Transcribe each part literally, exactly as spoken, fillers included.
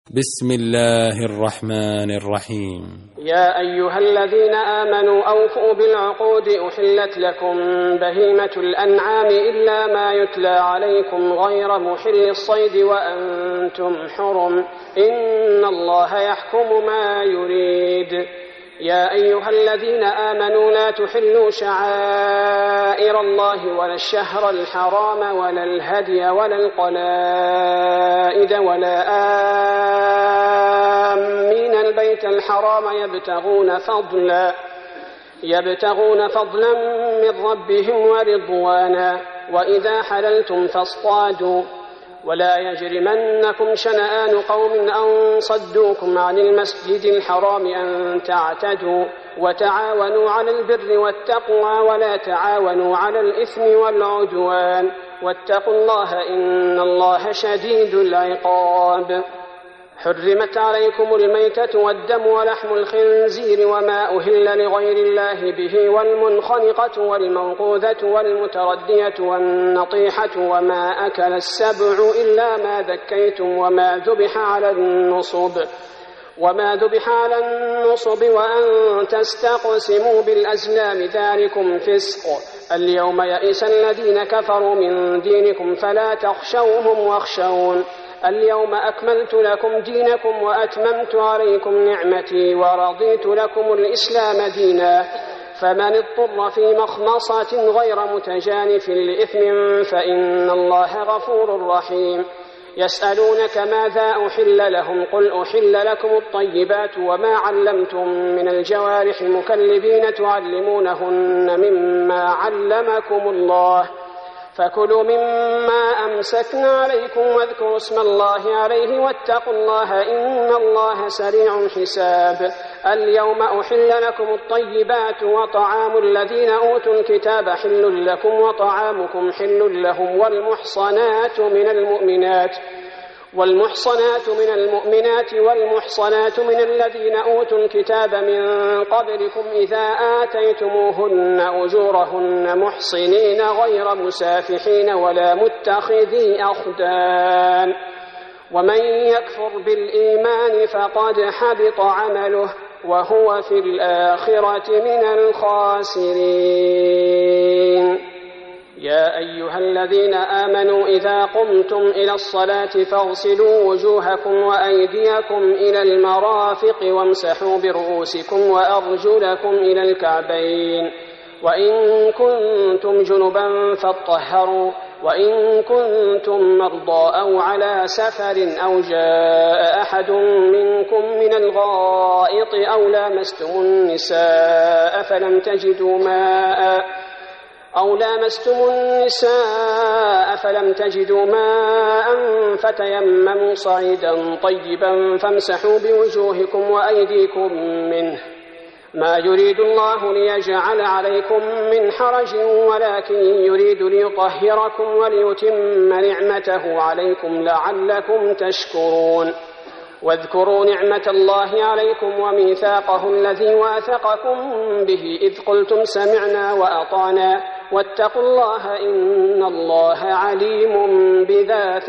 بسم الله الرحمن الرحيم. يا أيها الذين آمنوا أوفوا بالعقود أحلت لكم بهيمة الأنعام إلا ما يتلى عليكم غير محل الصيد وأنتم حرم إن الله يحكم ما يريد. يا أيها الذين آمنوا لا تحلوا شعائر الله ولا الشهر الحرام ولا الهدي ولا القلائد ولا آمين البيت الحرام يبتغون فضلا يبتغون فضلا من ربهم ورضوانا وإذا حللتم فاصطادوا ولا يجرمنكم شنآن قوم أن صدوكم عن المسجد الحرام أن تعتدوا وتعاونوا على البر والتقوى ولا تعاونوا على الإثم والعدوان واتقوا الله إن الله شديد العقاب. حرمت عليكم الميتة والدم ولحم الخنزير وما أهل لغير الله به والمنخنقة والموقوذة والمتردية والنطيحة وما أكل السبع إلا ما ذكيتم وما ذبح على النصب وما ذبح على النصب وأن تستقسموا بالأزلام ذلكم فسق. اليوم يئس الذين كفروا من دينكم فلا تخشوهم واخشون. اليوم أكملت لكم دينكم وأتممت عليكم نعمتي ورضيت لكم الإسلام دينا. فمن اضطر في مخمصة غير متجانف لإثم فإن الله غفور رحيم. يسألونك ماذا أحل لهم قل أحل لكم الطيبات وما علمتم من الجوارح مكلبين تعلمونهن مما علمكم الله فكلوا مما أمسكنا عليكم واذكروا اسم الله عليه واتقوا الله إن الله سريع الحساب. اليوم أحل لكم الطيبات وطعام الذين أوتوا الكتاب حل لكم وطعامكم حل لهم والمحصنات من المؤمنات والمحصنات من المؤمنات والمحصنات من الذين أوتوا الكتاب من قبلكم إذا آتيتموهن أجورهن محصنين غير مسافحين ولا متخذي أخدان ومن يكفر بالإيمان فقد حبط عمله وهو في الآخرة من الخاسرين. يا أيها الذين آمنوا إذا قمتم إلى الصلاة فاغسلوا وجوهكم وأيديكم إلى المرافق وامسحوا برؤوسكم وأرجلكم إلى الكعبين وإن كنتم جنبا فاطهروا وإن كنتم مرضى أو على سفر أو جاء أحد منكم من الغائط أو لامستم النساء فلم تجدوا ماء أو لامستم النساء فلم تجدوا ماء فتيمموا صعيدا طيبا فامسحوا بوجوهكم وأيديكم منه ما يريد الله ليجعل عليكم من حرج ولكن يريد ليطهركم وليتم نعمته عليكم لعلكم تشكرون. واذكروا نعمة الله عليكم وميثاقه الذي واثقكم به إذ قلتم سمعنا وأطعنا واتقوا الله إن الله عليم بذات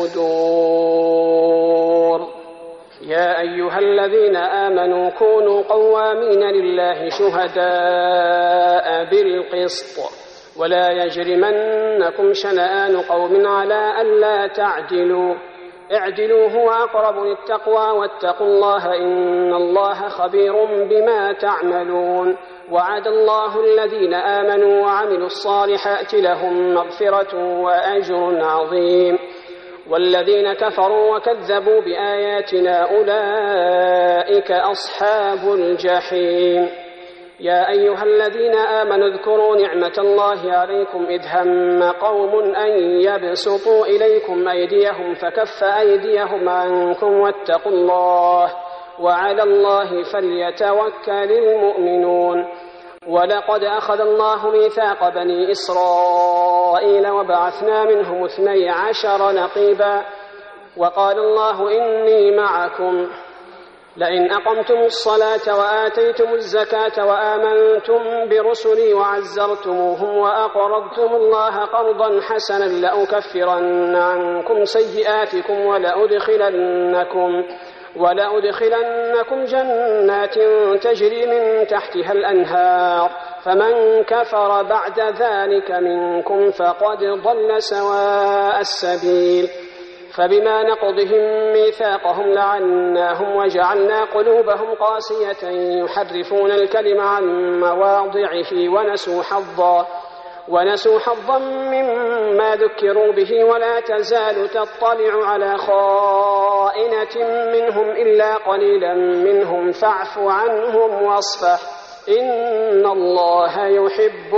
الصدور. يا أيها الذين آمنوا كونوا قوامين لله شهداء بالقسط ولا يجرمنكم شنآن قوم على ألا تعدلوا اعدلوا هو أقرب للتقوى واتقوا الله إن الله خبير بما تعملون. وعد الله الذين آمنوا وعملوا الصالحات لهم مغفرة وأجر عظيم والذين كفروا وكذبوا بآياتنا أولئك أصحاب الجحيم. يا أيها الذين آمنوا اذكروا نعمة الله عليكم إذ هم قوم أن يبسطوا إليكم أيديهم فكف أيديهم عنكم واتقوا الله وعلى الله فليتوكل المؤمنون. ولقد أخذ الله ميثاق بني إسرائيل وبعثنا منهم اثني عشر نقيبا وقال الله إني معكم لئن أقمتم الصلاة وآتيتم الزكاة وآمنتم برسلي وعزرتموهم وأقرضتم الله قرضا حسنا لأكفرن عنكم سيئاتكم ولأدخلنكم ولأدخلنكم جنات تجري من تحتها الأنهار فمن كفر بعد ذلك منكم فقد ضل سواء السبيل فبما نقضهم ميثاقهم لعناهم وجعلنا قلوبهم قاسية يحرفون الكلم عن مواضعه ونسوا حظا ونسوا حظا مما ذكروا به ولا تزال تطلع على خائنة منهم إلا قليلا منهم فاعف عنهم واصفح إن الله يحب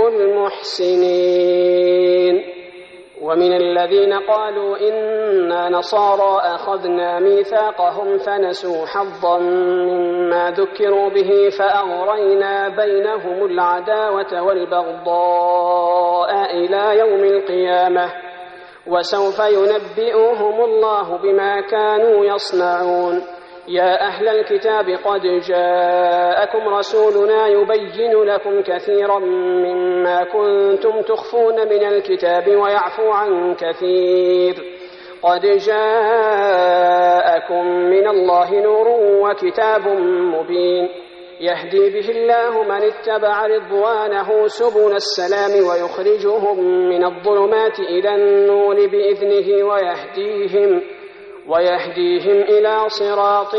المحسنين. ومن الذين قالوا إنا نصارى أخذنا ميثاقهم فنسوا حظا مما ذكروا به فأغرينا بينهم العداوة والبغضاء إلى يوم القيامة وسوف ينبئهم الله بما كانوا يصنعون. يا أهل الكتاب قد جاءكم رسولنا يبين لكم كثيرا مما كنتم تخفون من الكتاب ويعفو عن كثير قد جاءكم من الله نور وكتاب مبين يهدي به الله من اتبع رضوانه سبل السلام ويخرجهم من الظلمات إلى النور بإذنه ويهديهم ويهديهم إلى صراط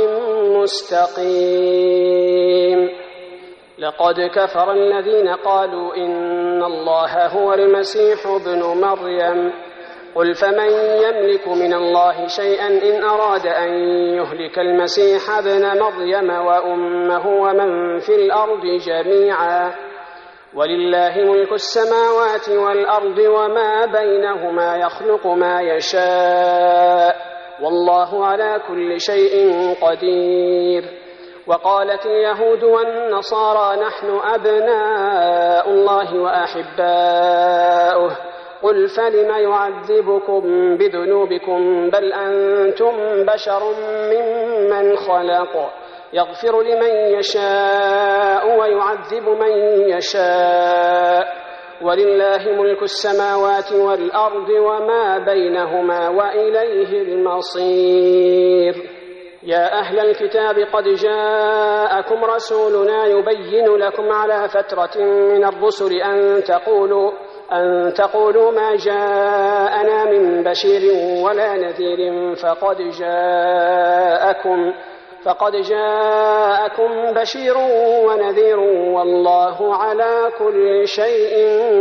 مستقيم. لقد كفر الذين قالوا إن الله هو المسيح ابن مريم قل فمن يملك من الله شيئا إن أراد أن يهلك المسيح ابن مريم وأمه ومن في الأرض جميعا ولله ملك السماوات والأرض وما بينهما يخلق ما يشاء والله على كل شيء قدير. وقالت اليهود والنصارى نحن أبناء الله وأحباؤه قل فلم يعذبكم بذنوبكم بل أنتم بشر ممن خلق يغفر لمن يشاء ويعذب من يشاء ولله ملك السماوات والأرض وما بينهما وإليه المصير. يا أهل الكتاب قد جاءكم رسولنا يبين لكم على فترة من الرسل أن تقولوا أن تقولوا ما جاءنا من بشير ولا نذير فقد جاءكم فقد جاءكم بشير ونذير والله على كل شيء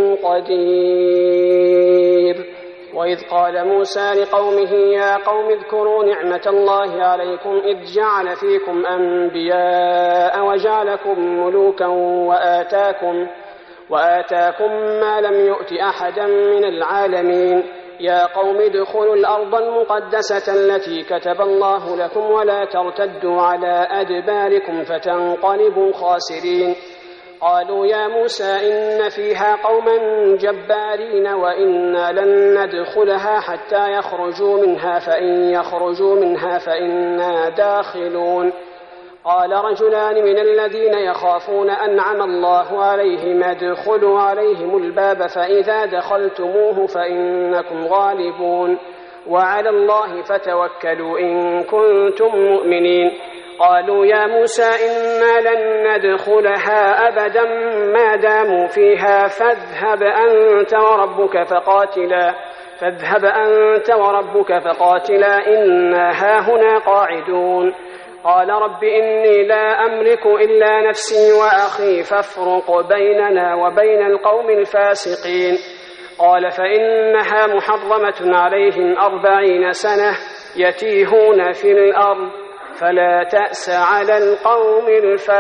قدير. وإذ قال موسى لقومه يا قوم اذكروا نعمة الله عليكم إذ جعل فيكم أنبياء وجعلكم ملوكا وآتاكم, وآتاكم ما لم يؤت أحدا من العالمين. يا قوم ادخلوا الأرض المقدسة التي كتب الله لكم ولا ترتدوا على أدباركم فتنقلبوا خاسرين. قالوا يا موسى إن فيها قوما جبارين وإنا لن ندخلها حتى يخرجوا منها فإن يخرجوا منها فإنا داخلون. قال رجلان من الذين يخافون أنعم الله عليهم ادخلوا عليهم الباب فإذا دخلتموه فإنكم غالبون وعلى الله فتوكلوا إن كنتم مؤمنين. قالوا يا موسى إنا لن ندخلها أبدا ما داموا فيها فاذهب أنت وربك فقاتلا فاذهب أنت وربك فقاتلا إنا هاهنا قاعدون. قال رب إني لا أملك إلا نفسي وأخي فافرق بيننا وبين القوم الفاسقين. قال فإنها محرمة عليهم أربعين سنة يتيهون في الأرض فلا تأس على القوم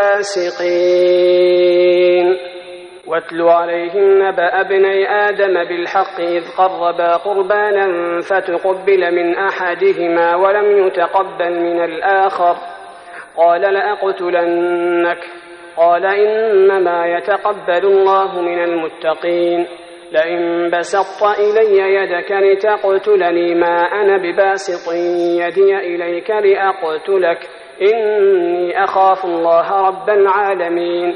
الفاسقين. واتل عليهم نبأ ابني آدم بالحق إذ قربا قربانا فتقبل من أحدهما ولم يتقبل من الآخر قال لأقتلنك قال إنما يتقبل الله من المتقين. لئن بسطت إلي يدك لتقتلني ما أنا بباسط يدي إليك لأقتلك إني أخاف الله رب العالمين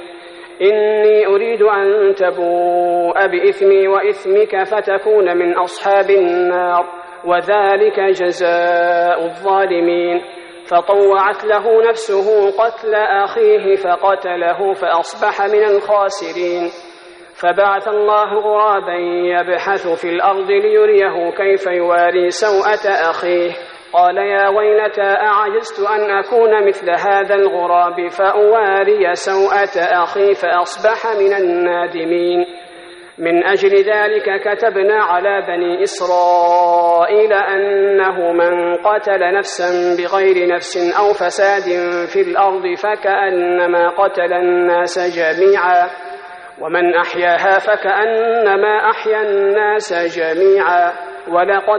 إني أريد أن تبوء بإثمي وإثمك فتكون من أصحاب النار وذلك جزاء الظالمين. فطوعت له نفسه قتل أخيه فقتله فأصبح من الخاسرين. فبعث الله غرابا يبحث في الأرض ليريه كيف يواري سوءة أخيه قال يا ويلتى أعجزت أن أكون مثل هذا الغراب فأواري سوءة أخي فأصبح من النادمين. من أجل ذلك كتبنا على بني إسرائيل أنه من قتل نفسا بغير نفس أو فساد في الأرض فكأنما قتل الناس جميعا ومن أحياها فكأنما أحيا الناس جميعا. ولقد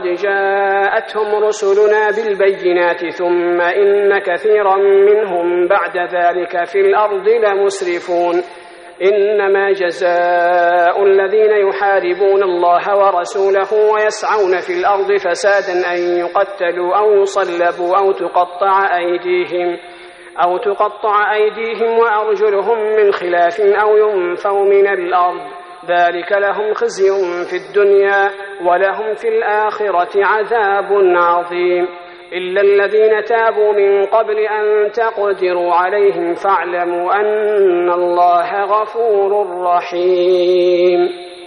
جاءتهم رسلنا بالبينات ثم إن كثيرا منهم بعد ذلك في الأرض لمسرفون. إنما جزاء الذين يحاربون الله ورسوله ويسعون في الأرض فسادا أن يقتلوا أو يصلبوا أو تقطع أيديهم أو تقطع أيديهم وأرجلهم من خلاف أو ينفوا من الأرض ذلك لهم خزي في الدنيا ولهم في الآخرة عذاب عظيم. إلا الذين تابوا من قبل أن تقدروا عليهم فاعلموا أن الله غفور رحيم.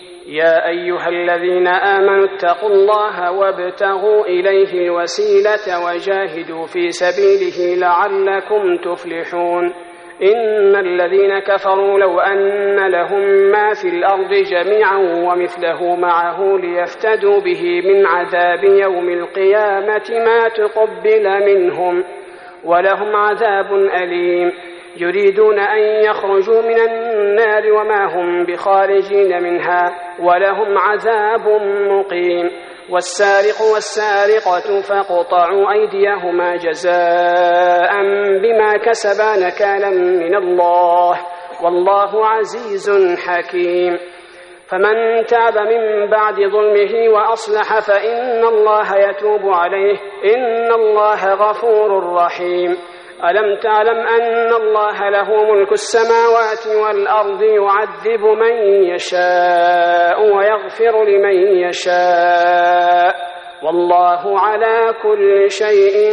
يا أيها الذين آمنوا اتقوا الله وابتغوا إليه الوسيلة وجاهدوا في سبيله لعلكم تفلحون. إن الذين كفروا لو أن لهم ما في الأرض جميعا ومثله معه ليفتدوا به من عذاب يوم القيامة ما تقبل منهم ولهم عذاب أليم. يريدون أن يخرجوا من النار وما هم بخارجين منها ولهم عذاب مقيم. والسارق والسارقة فاقطعوا أيديهما جزاء بما كسبا نكالا من الله والله عزيز حكيم. فمن تاب من بعد ظلمه وأصلح فإن الله يتوب عليه إن الله غفور رحيم. ألم تعلم أن الله له ملك السماوات والأرض يعذب من يشاء ويغفر لمن يشاء والله على كل شيء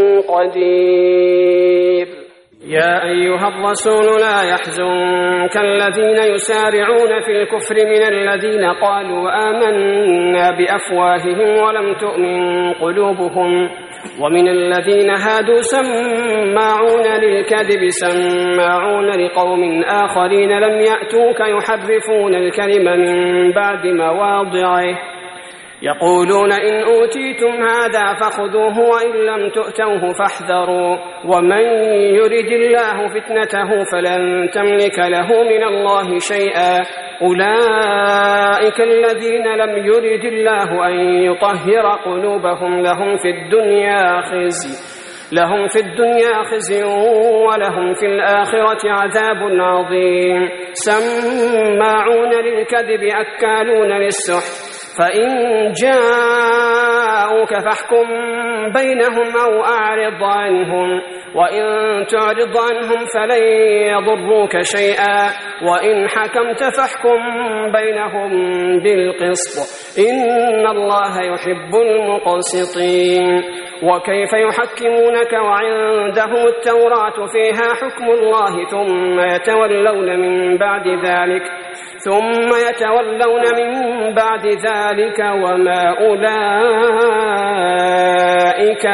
قدير. يا أيها الرسول لا يحزنك الذين يسارعون في الكفر من الذين قالوا آمنا بأفواههم ولم تؤمن قلوبهم ومن الذين هادوا سماعون للكذب سماعون لقوم آخرين لم يأتوك يحرفون الكلم من بعد مواضعه يقولون إن أوتيتم هذا فخذوه وإن لم تؤتوه فاحذروا ومن يرد الله فتنته فلن تملك له من الله شيئا أولئك الذين لم يرد الله أن يطهر قلوبهم لهم في الدنيا خزي لهم في الدنيا خزي ولهم في الآخرة عذاب عظيم. سماعون للكذب أكالون للسحت فإن جاءوك فاحكم بينهم أو أعرض عنهم وإن تعرض عنهم فلن يضروك شيئا وإن حكمت فاحكم بينهم بالقسط إن الله يحب المقسطين. وكيف يحكمونك وعندهم التوراة فيها حكم الله ثم يتولون من بعد ذلك ثم يتولون من بعد ذلك وما أولئك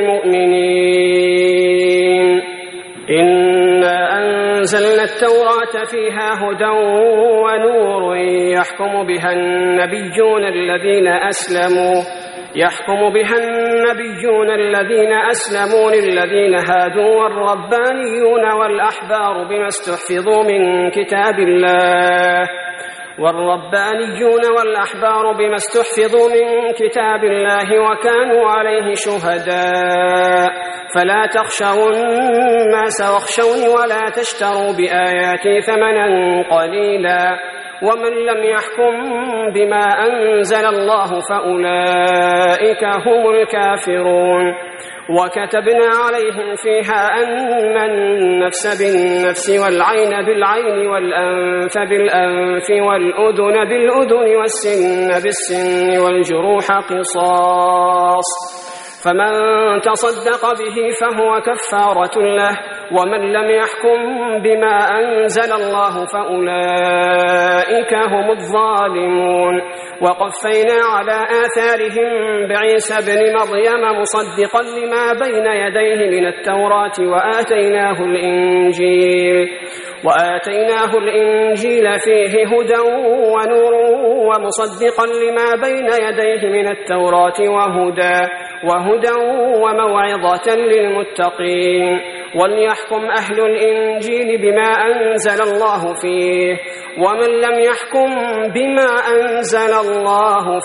بالمؤمنين. إنا أنزلنا التوراة فيها هدى ونور يحكم بها النبيون الذين أسلموا يحكم بها النبيون الذين أسلموا للذين هادوا والربانيون والأحبار بما استحفظوا من كتاب الله والربانيون والأحبار بما استحفظوا من كتاب الله وكانوا عليه شهداء فلا تخشوا الناس واخشوني ولا تشتروا بآياتي ثمنا قليلا ومن لم يحكم بما أنزل الله فأولئك هم الكافرون. وكتبنا عليهم فيها أن النفس بالنفس والعين بالعين والأنف بالأنف والأذن بالأذن والسن بالسن والجروح قصاص، فمن تصدق به فهو كفارة له، ومن لم يحكم بما أنزل الله فأولئك هم الظالمون. وقفينا على آثارهم بعيسى بن مريم مصدقا لما بين يديه من التوراة وآتيناه الإنجيل وآتيناه الإنجيل فيه هدى ونور ومصدقا لما بين يديه من التوراة وهدى وهدى وموعظة للمتقين. وليحكم أهل الإنجيل بما أنزل الله فيه، ومن لم يحكم بما أنزل الله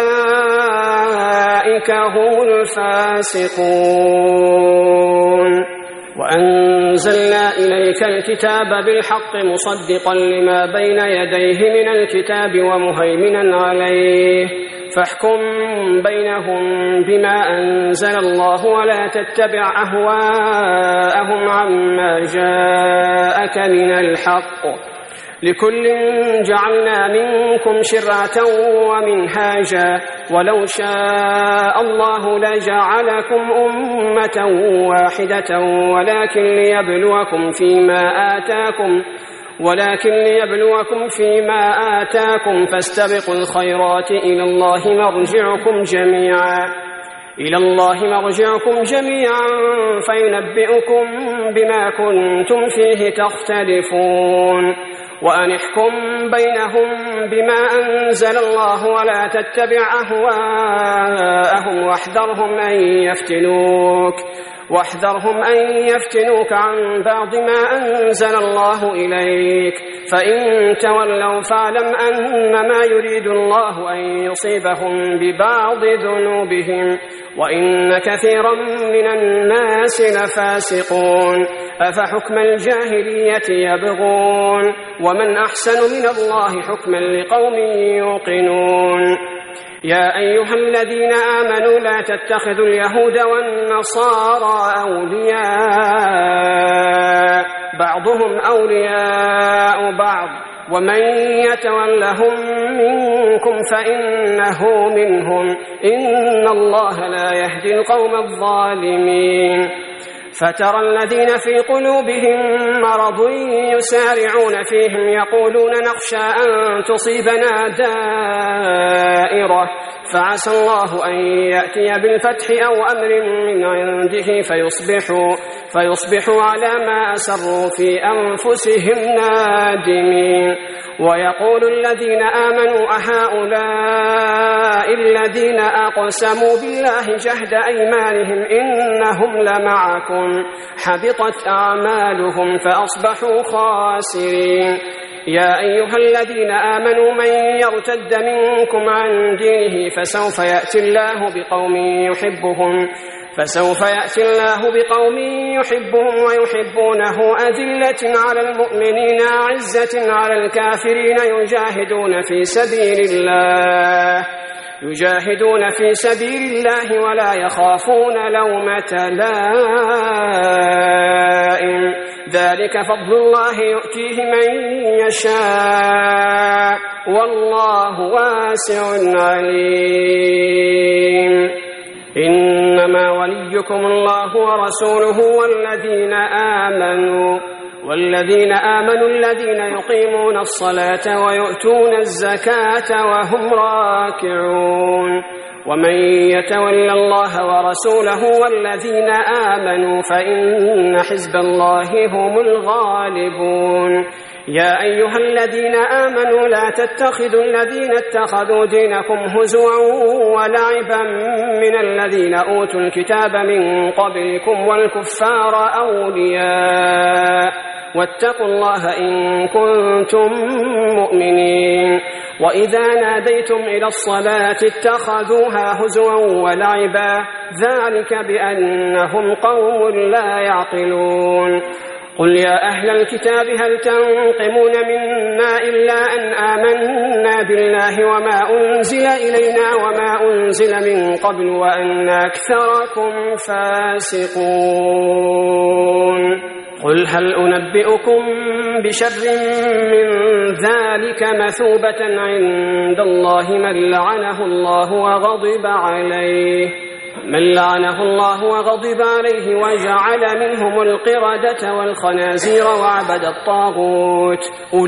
فأولئك هم الفاسقون. وأنزلنا إليك الكتاب بالحق مصدقا لما بين يديه من الكتاب ومهيمنا عليه، فاحكم بينهم بما أنزل الله ولا تتبع أهواءهم عما جاءك من الحق، لكل جعلنا منكم شرعة ومنهاجا، ولو شاء الله لجعلكم أمة واحدة ولكن ليبلوكم فيما آتاكم ولكن ليبلوكم فيما آتاكم فاستبقوا الخيرات إلى الله مرجعكم جميعا إلى الله مرجعكم جميعا فينبئكم بما كنتم فيه تختلفون. وأن احكم بينهم بما أنزل الله ولا تتبع أهواءهم واحذرهم أن يفتنوك واحذرهم أن يفتنوك عن بعض ما أنزل الله إليك، فإن تولوا فاعلم أنما يريد الله أن يصيبهم ببعض ذنوبهم وإن كثيرا من الناس لفاسقون. أفحكم الجاهلية يبغون ومن أحسن من الله حكما لقوم يوقنون. يا أيها الذين آمنوا لا تتخذوا اليهود والنصارى أولياء بعضهم أولياء بعض ومن يتولهم منكم فإنه منهم إن الله لا يهدي القوم الظالمين. فترى الذين في قلوبهم مرض يسارعون فيهم يقولون نخشى أن تصيبنا دائرة فعسى الله أن يأتي بالفتح أو أمر من عنده فيصبحوا, فيصبحوا على ما أسروا في أنفسهم نادمين. ويقول الذين آمنوا أهؤلاء الذين أقسموا بالله جهد أيمانهم إنهم لمعكم حبطت أعمالهم فأصبحوا خاسرين. يا أيها الذين آمنوا من يرتد منكم عن دينه فسوف يأتي الله بقوم يحبهم فسوف يأتي الله بقوم يحبهم ويحبونه أذلة على المؤمنين عزة على الكافرين يجاهدون في سبيل الله يجاهدون في سبيل الله ولا يخافون لومة لائم ذلك فضل الله يؤتيه من يشاء والله واسع عليم. إنما وليكم الله ورسوله والذين آمنوا والذين آمنوا الذين يقيمون الصلاة ويؤتون الزكاة وهم راكعون. ومن يتول الله ورسوله والذين آمنوا فإن حزب الله هم الغالبون. يا أيها الذين آمنوا لا تتخذوا الذين اتخذوا دينكم هزوا ولعبا من الذين أوتوا الكتاب من قبلكم والكفار أولياء واتقوا الله إن كنتم مؤمنين. وإذا ناديتم إلى الصلاة اتخذوها هزوا ولعبا ذلك بأنهم قوم لا يعقلون. قل يا أهل الكتاب هل تنقمون منا إلا أن آمنا بالله وما أنزل إلينا وما أنزل من قبل وأن أكثركم فاسقون قل هل أنبئكم بشر من ذلك مثوبة عند الله من لعنه الله وغضب عليه من لعنه الله وغضب عليه وجعل منهم القردة والخنازير وعبد الطاغوت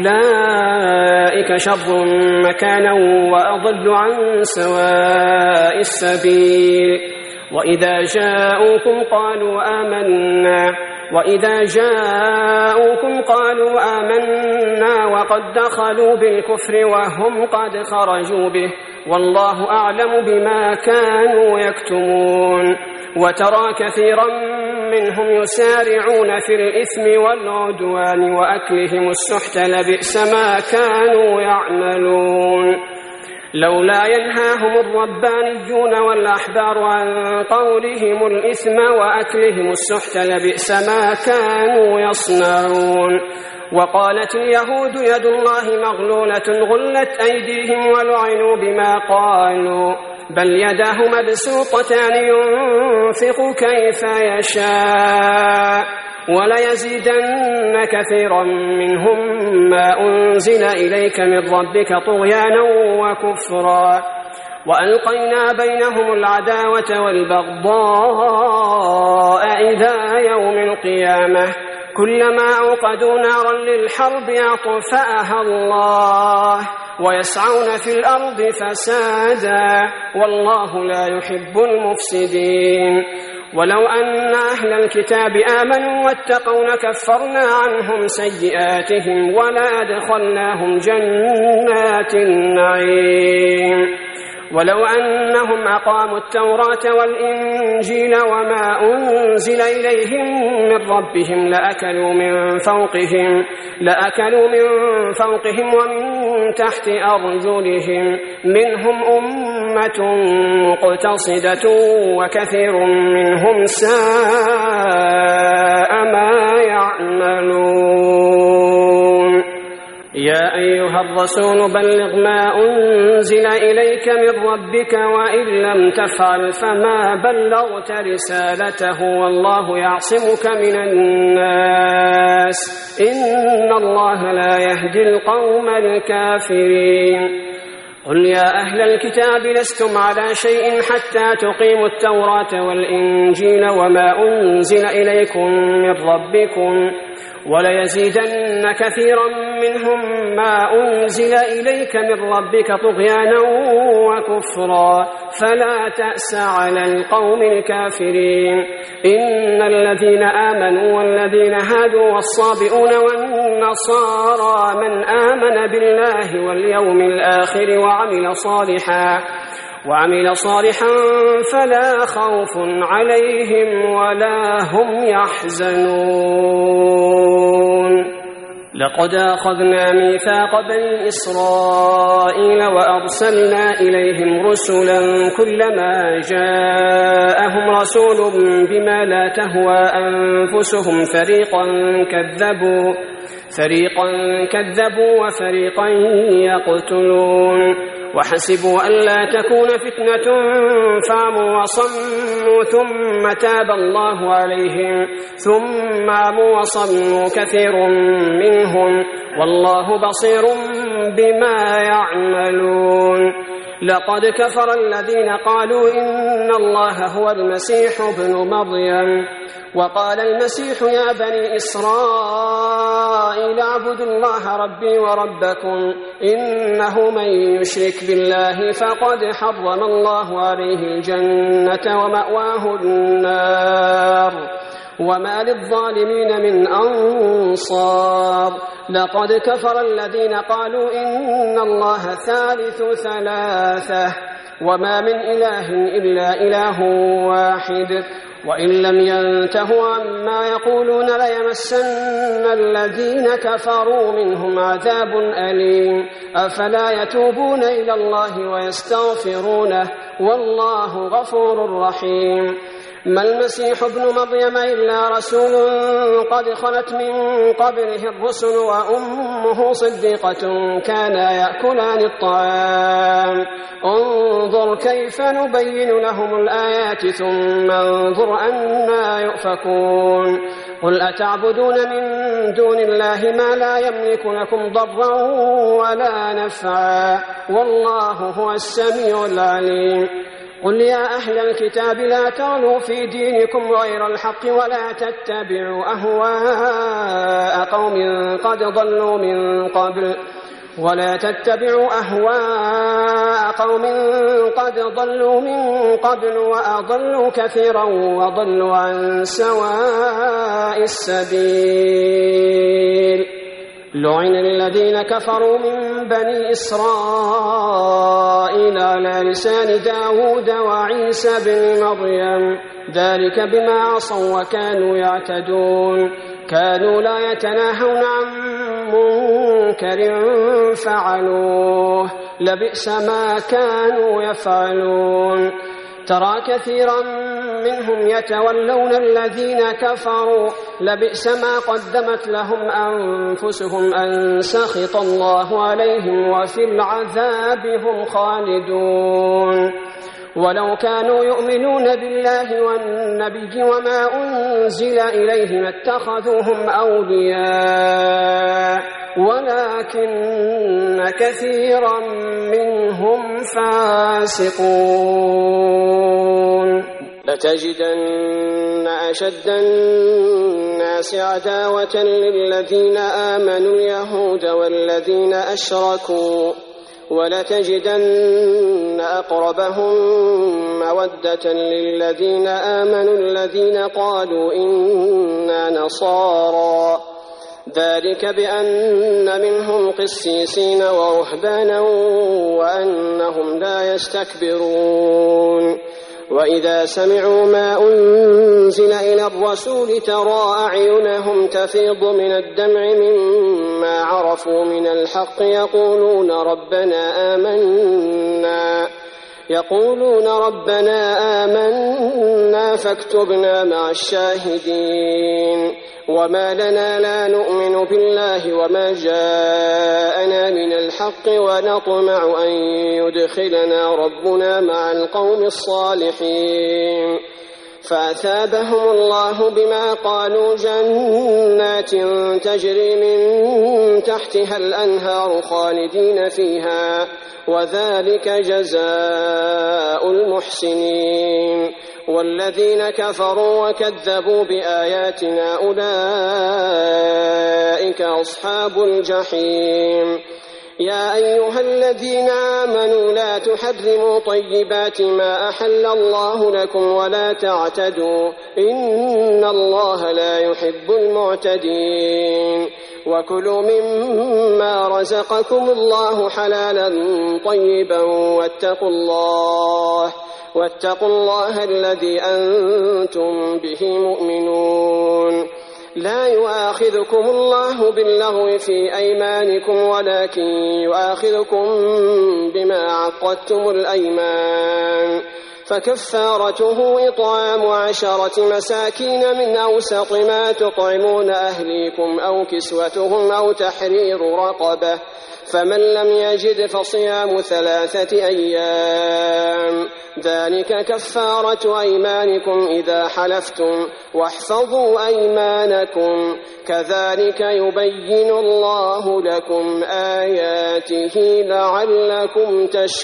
أولئك شر مكانا وأضل عن سواء السبيل وإذا جاءوكم قالوا آمنا وإذا جاءوكم قالوا آمنا وقد دخلوا بالكفر وهم قد خرجوا به والله أعلم بما كانوا يكتمون وترى كثيرا منهم يسارعون في الإثم والعدوان وأكلهم السحت لبئس ما كانوا يعملون لولا ينهاهم الربانيون والأحبار عن قولهم الإثم وأكلهم السحت لبئس ما كانوا يصنعون وقالت اليهود يد الله مغلولة غلت أيديهم ولعنوا بما قالوا بل يداه مبسوطتان ينفق كيف يشاء وليزيدن كثيرا منهم ما أنزل إليك من ربك طغيانا وكفرا وألقينا بينهم العداوة والبغضاء إلى يوم القيامة كلما أوقدوا نارا للحرب أطفأها الله ويسعون في الأرض فسادا والله لا يحب المفسدين ولو أن أهل الكتاب آمنوا واتقوا لكفرنا عنهم سيئاتهم ولأدخلناهم جنات النعيم ولو أنهم أقاموا التوراة والإنجيل وما أنزل إليهم من ربهم لأكلوا من فوقهم لأكلوا من فوقهم ومن تحت أرجلهم منهم أمة مقتصدة وكثير منهم ساء ما يعملون يا أيها الرسول بلغ ما أنزل إليك من ربك وإن لم تفعل فما بلغت رسالته والله يعصمك من الناس إن الله لا يهدي القوم الكافرين قل يا أهل الكتاب لستم على شيء حتى تقيموا التوراة والإنجيل وما أنزل إليكم من ربكم وليزيدن كثيرا منهم ما أنزل إليك من ربك طغيانا وكفرا فلا تأس على القوم الكافرين إن الذين آمنوا والذين هادوا والصابئون والنصارى من آمن بالله واليوم الآخر وعمل صالحا وعمل صالحا فلا خوف عليهم ولا هم يحزنون لقد أخذنا ميثاق بني إسرائيل وأرسلنا إليهم رسلا كلما جاءهم رسول بما لا تهوى أنفسهم فريقا كذبوا فريقا كذبوا وفريقا يقتلون وحسبوا ألا تكون فتنة فعموا وصموا ثم تاب الله عليهم ثم عموا وصموا كثير منهم والله بصير بما يعملون لقد كفر الذين قالوا إن الله هو المسيح ابن مريم وقال المسيح يا بني إسرائيل اعبدوا الله ربي وربكم إنه من يشرك بالله فقد حرم الله عليه الجنة ومأواه النار وما للظالمين من أنصار لقد كفر الذين قالوا إن الله ثالث ثلاثة وما من إله إلا إله واحد وإن لم ينتهوا عما يقولون ليمسن الذين كفروا منهم عذاب أليم أفلا يتوبون إلى الله ويستغفرونه والله غفور رحيم ما المسيح ابن مريم إلا رسول قد خلت من قبله الرسل وأمه صديقة كانا يأكلان الطعام انظر كيف نبين لهم الآيات ثم انظر أنا يؤفكون قل أتعبدون من دون الله ما لا يملك لكم ضرا ولا نفعا والله هو السميع العليم قل يا أهل الكتاب لا تغلوا في دينكم غير الحق ولا تتبعوا أهواء قوم قد ضلوا من قبل ولا تتبعوا أهواء قوم قد ضلوا من قبل وأضلوا كثيرا وضلوا عن سواء السبيل لعن الذين كفروا من بني إسرائيل على لسان داود وعيسى بن مريم ذلك بما عصوا وكانوا يعتدون كانوا لا يتناهون عن منكر فعلوه لبئس ما كانوا يفعلون ترى كثيرا منهم يتولون الذين كفروا لبئس ما قدمت لهم أنفسهم أن سخط الله عليهم وفي العذاب هم خالدون ولو كانوا يؤمنون بالله والنبي وما أنزل إليه ما اتخذوهم أولياء ولكن كثيرا منهم فاسقون لتجدن أشد الناس عداوة للذين آمنوا اليهود والذين أشركوا ولتجدن أقربهم مودة للذين آمنوا الذين قالوا إنا نصارى ذلك بأن منهم قسيسين ورهبانا وأنهم لا يستكبرون وإذا سمعوا ما أنزل إلى الرسول ترى أعينهم تفيض من الدمع مما عرفوا من الحق يقولون ربنا آمنا يقولون ربنا آمنا فاكتبنا مع الشاهدين وما لنا لا نؤمن بالله وما جاءنا من الحق ونطمع أن يدخلنا ربنا مع القوم الصالحين فأثابهم الله بما قالوا جنات تجري من تحتها الأنهار خالدين فيها وذلك جزاء المحسنين والذين كفروا وكذبوا بآياتنا أولئك أصحاب الجحيم يا أيها الذين آمنوا لا تحرموا طيبات ما أحل الله لكم ولا تعتدوا إن الله لا يحب المعتدين وكلوا مما رزقكم الله حلالا طيبا واتقوا الله واتقوا الله الذي أنتم به مؤمنون لا يؤاخذكم الله باللغو في أيمانكم ولكن يؤاخذكم بما عقدتم الأيمان فكفارته إطعام عشرة مساكين من أوسط ما تطعمون أهليكم أو كسوتهم أو تحرير رقبة فمن لم يجد فصيام ثلاثة أيام ذلك كفارة أيمانكم إذا حلفتم واحفظوا أيمانكم كذلك يبين الله لكم آياته لعلكم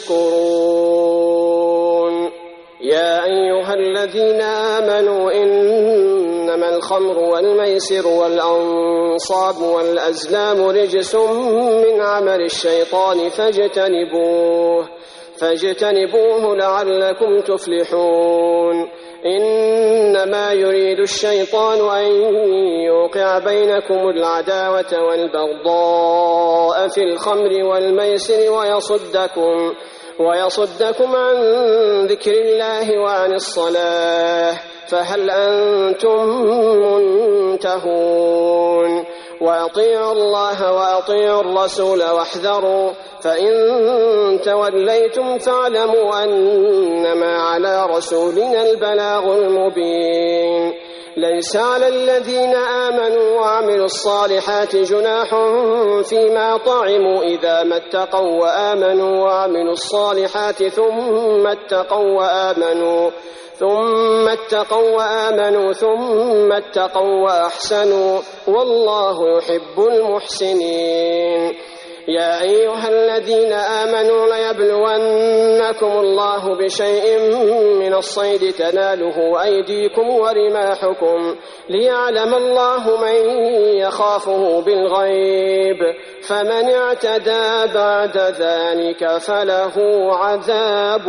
تشكرون يا أيها الذين آمنوا إنما الخمر والميسر والأنصاب والأزلام رجس من عمل الشيطان فاجتنبوه فاجتنبوه لعلكم تفلحون إنما يريد الشيطان أن يوقع بينكم العداوة والبغضاء في الخمر والميسر ويصدكم ويصدكم عن ذكر الله وعن الصلاة فهل أنتم منتهون وأطيعوا الله وأطيعوا الرسول واحذروا، فإن توليتم فاعلموا أنما على رسولنا البلاغ المبين. ليس على الذين آمنوا وعملوا الصالحات جناح فيما طعموا إذا ما اتقوا وآمنوا وعملوا الصالحات ثم اتقوا وآمنوا ثم اتقوا وآمنوا ثم اتقوا وأحسنوا والله يحب المحسنين. يا أيها الذين آمنوا ليبلونكم الله بشيء من الصيد تناله أيديكم ورماحكم ليعلم الله من يخافه بالغيب، فمن اعتدى بعد ذلك فله عذاب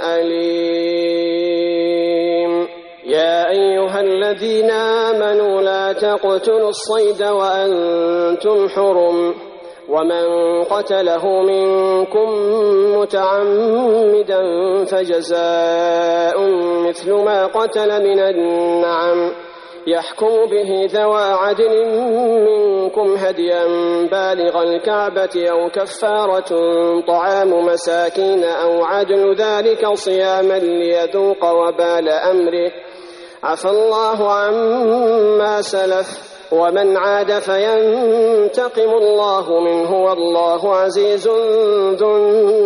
أليم. يا أيها الذين آمنوا لا تقتلوا الصيد وأنتم حرم، ومن قتله منكم متعمدا فجزاء مثل ما قتل من النعم يحكم به ذوى عدل منكم هديا بالغ الكعبة أو كفارة طعام مساكين أو عدل ذلك صياما ليذوق وبال أمره، عفى الله عما سلف ومن عاد فينتقم الله منه والله عزيز ذو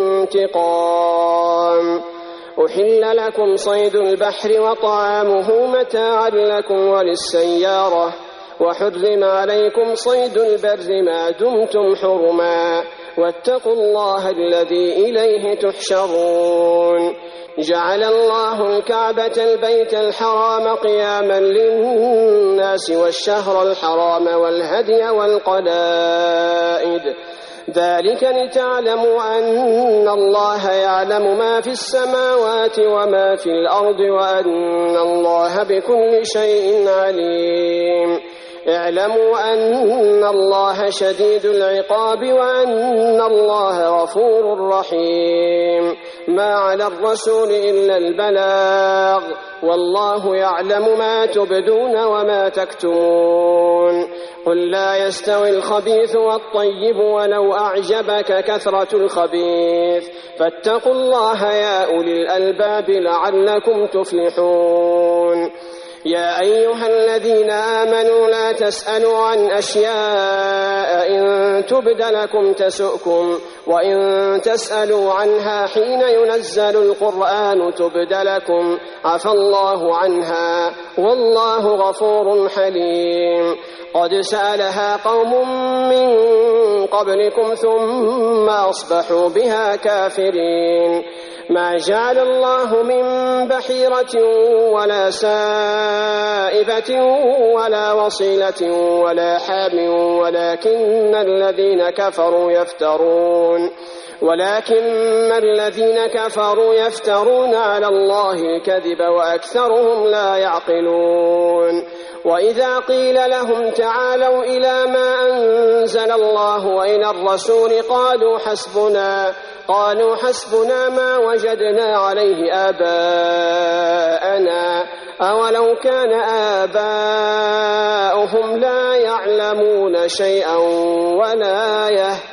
انتقام. أحل لكم صيد البحر وطعامه متاعا لكم وللسيارة، وحرم عليكم صيد البر ما دمتم حرما، واتقوا الله الذي إليه تحشرون. جعل الله الكعبة البيت الحرام قياما للناس والشهر الحرام والهدي والقلائد، ذلك لتعلموا أن الله يعلم ما في السماوات وما في الأرض وأن الله بكل شيء عليم. اعلموا أن الله شديد العقاب وأن الله غفور رحيم. ما على الرسول إلا البلاغ، والله يعلم ما تبدون وما تكتمون. قل لا يستوي الخبيث والطيب ولو أعجبك كثرة الخبيث، فاتقوا الله يا أولي الألباب لعلكم تفلحون. يا أيها الذين آمنوا لا تسألوا عن أشياء إن تبد لكم تسؤكم، وإن تسألوا عنها حين ينزل القرآن تبد لكم عفى الله عنها والله غفور حليم. قد سألها قوم من قبلكم ثم أصبحوا بها كافرين. ما جعل الله من بحيرة ولا سائبة ولا وصيلة ولا حام ولكن الذين كفروا يفترون ولكن الذين كفروا يفترون على الله الكذب وأكثرهم لا يعقلون. وإذا قيل لهم تعالوا إلى ما أنزل الله وإلى الرسول قالوا حسبنا قالوا حسبنا ما وجدنا عليه آباءنا أولو كان آباؤهم لا يعلمون شيئا ولا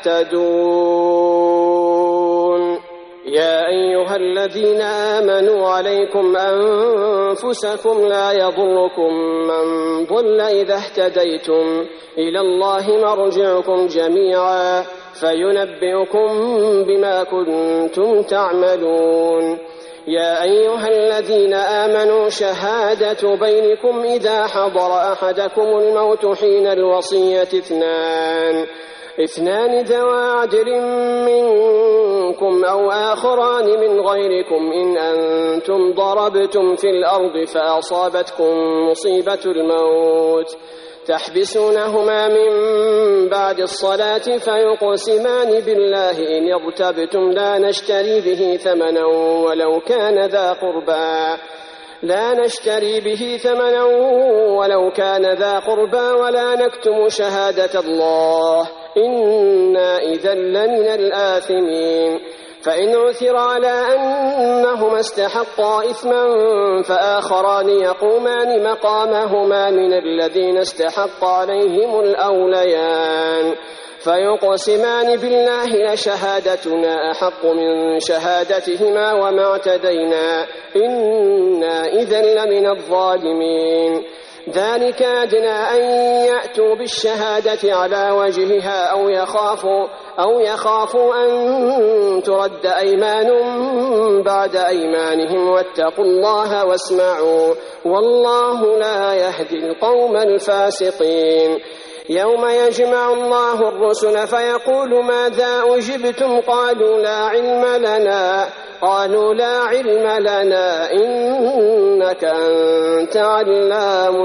يهتدون. يا أيها الذين آمنوا عليكم أنفسكم لا يضركم من ضل إذا اهتديتم، إلى الله مرجعكم جميعا فينبئكم بما كنتم تعملون. يا أيها الذين آمنوا شهادة بينكم إذا حضر أحدكم الموت حين الوصية اثنان اثنان ذوى عدل منكم أو آخران من غيركم إن أنتم ضربتم في الأرض فأصابتكم مصيبة الموت تحبسونهما من بعد الصلاة فيقسمان بالله إن ارتبتم لا نشتري به ثمنا ولو كان ذا قربى لا نشتري به ثمنا ولو كان ذا قربى ولا نكتم شهادة الله إنا إذا لمن الآثمين. فإن عثر على أنهما استحقا إثما فآخران يقومان مقامهما من الذين استحق عليهم الأوليان فيقسمان بالله لشهادتنا أحق من شهادتهما وما اعتدينا إنا إذا لمن الظالمين. ذلك أدنى أن يأتوا بالشهادة على وجهها أو يخافوا, أو يخافوا أن ترد أيمان بعد أيمانهم واتقوا الله واسمعوا والله لا يهدي القوم الفاسقين. يوم يجمع الله الرسل فيقول ماذا أجبتم قالوا لا علم لنا قالوا لا علم لنا إنك أنت علام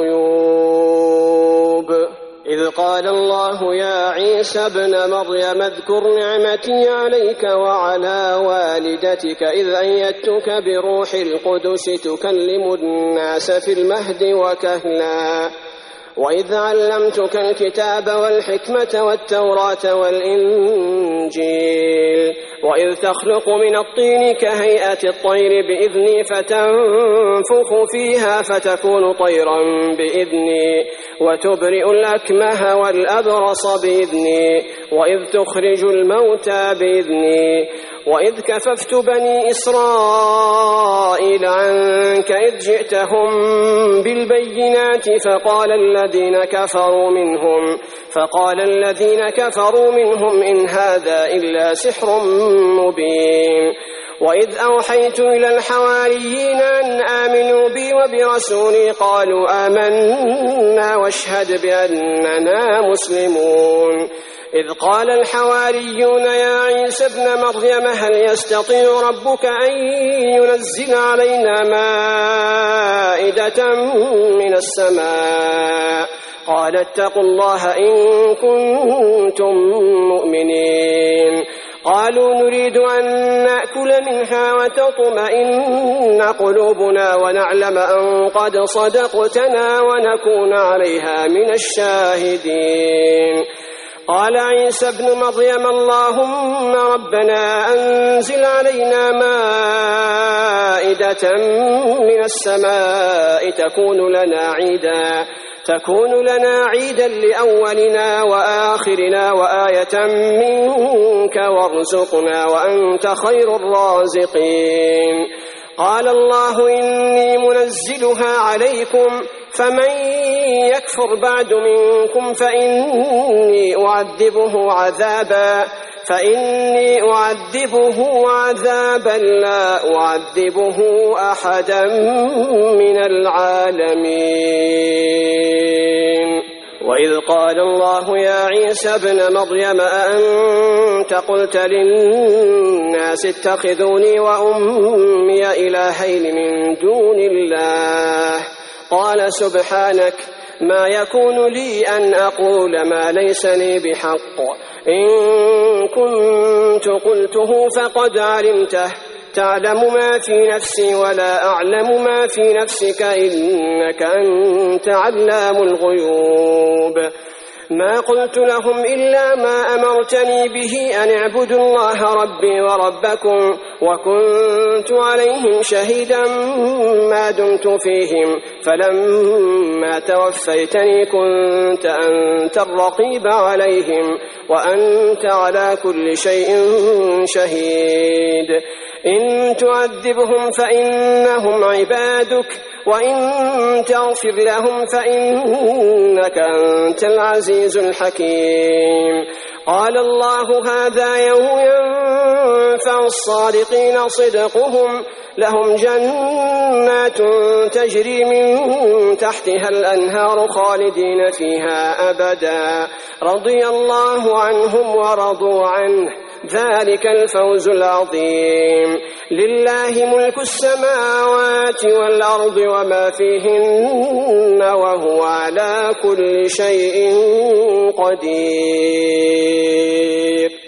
الغيوب. إذ قال الله يا عيسى ابن مريم اذكر نعمتي عليك وعلى والدتك إذ أيدتك بروح القدس تكلم الناس في المهد وكهلا وإذ علمتك الكتاب والحكمة والتوراة والإنجيل وإذ تخلق من الطين كهيئة الطير بإذني فتنفخ فيها فتكون طيرا بإذني وتبرئ الأكمه والأبرص بإذني وإذ تخرج الموتى بإذني وإذ كففت بني إسرائيل عنك إذ جئتهم بالبينات فقال الذين كفروا منهم فقال الذين كفروا منهم إن هذا إلا سحر مبين. وإذ أوحيت إلى الحواريين أن آمنوا بي وبرسولي قالوا آمنا واشهد بأننا مسلمون. إذ قال الحواريون يا عيسى ابن مريم هل يستطيع ربك أن ينزل علينا مائدة من السماء قال اتقوا الله إن كنتم مؤمنين. قالوا نريد أن نأكل منها وتطمئن قلوبنا ونعلم أن قد صدقتنا ونكون عليها من الشاهدين. قال عيسى ابن مريم اللهم ربنا أنزل علينا مائدة من السماء تكون لنا عيدا تكون لنا عيدا لأولنا وآخرنا وآية منك وارزقنا وأنت خير الرازقين. قال الله إني منزلها عليكم فمن يكفر بعد منكم فإني أعذبه عذابا فإني أعذبه عذابا لا أعذبه أحدا من العالمين. وإذ قال الله يا عيسى ابن مريم أأنت قلت للناس اتخذوني وأمي إلهين من دون الله قال سبحانك ما يكون لي أن أقول ما ليس لي بحق إن كنت قلته فقد علمته تعلم ما في نفسي ولا أعلم ما في نفسك إنك أنت علام الغيوب. ما قلت لهم إلا ما أمرتني به أن اعبدوا الله ربي وربكم وكنت عليهم شهيدا ما دمت فيهم فلما توفيتني كنت أنت الرقيب عليهم وأنت على كل شيء شهيد. إن تعذبهم فإنهم عبادك وإن تغفر لهم فإنك أنت العزيز الحكيم. قال الله هذا يوم ينفع الصادقين صدقهم لهم جنات تجري من تحتها الأنهار خالدين فيها أبدا رضي الله عنهم ورضوا عنه ذلك الفوز العظيم. لله ملك السماوات والأرض وما فيهن وهو على كل شيء قدير.